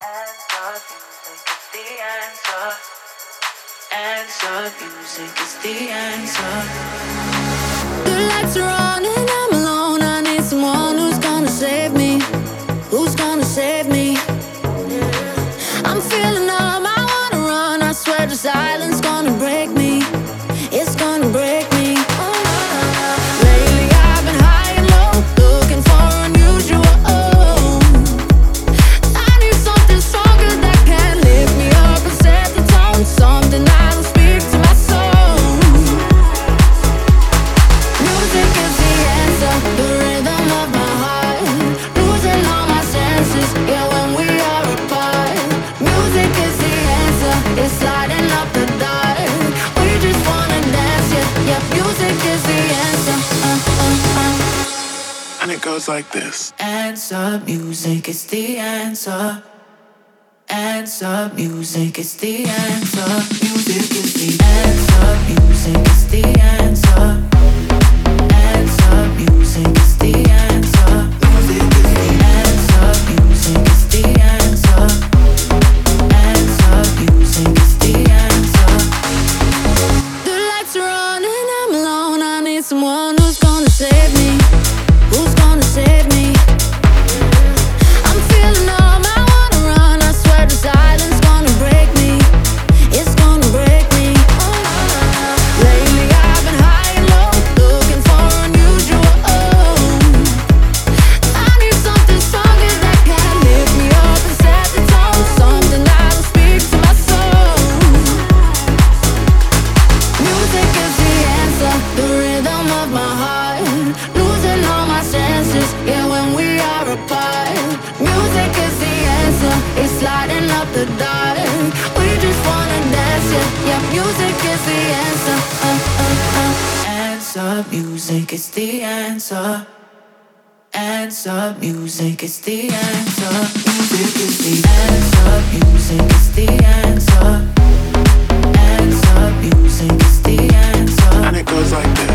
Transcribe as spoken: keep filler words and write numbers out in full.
Answer music is the answer. Answer music is the answer. The lights are on and I'm alone. I need someone who's gonna save me. Who's gonna save me? I'm feeling numb, I wanna run. I swear the silence gonna break me. It's gonna break me. Lately I've been high and low, looking for unusual. I need something stronger that can lift me up and set the tone. Something that'll speak to my soul. Music is the answer, the rhythm of my heart. Losing all my senses, yeah, when we are apart. Music is the answer, it's lighting up the dark. We just wanna dance, yeah, yeah. Music is the answer, uh, uh, uh. And it goes like this. Answer music is the answer. Answer music is the answer. Music is the answer. Music is the answer. Answer music is the answer. Music is the answer. Music is the answer. Answer music is the answer. The lights are on and I'm alone. I need someone who's gonna save me. Who's gonna save me? I'm feeling numb, I wanna run. I swear the silence gonna break me. It's gonna break me. Lately I've been high and low, looking for unusual. I need something stronger that can lift me up and set the tone. Something that'll speak to my soul. Music is the answer, the rhythm of my heart. Losing all my senses, yeah, when we are apart. Music is the answer, it's lighting up the dark. We just wanna dance, yeah, yeah. Music is the answer, uh, uh, uh. Answer music is the answer. Answer music is the answer. Music is the answer. Music is the answer. Answer music is the answer. And it goes like this.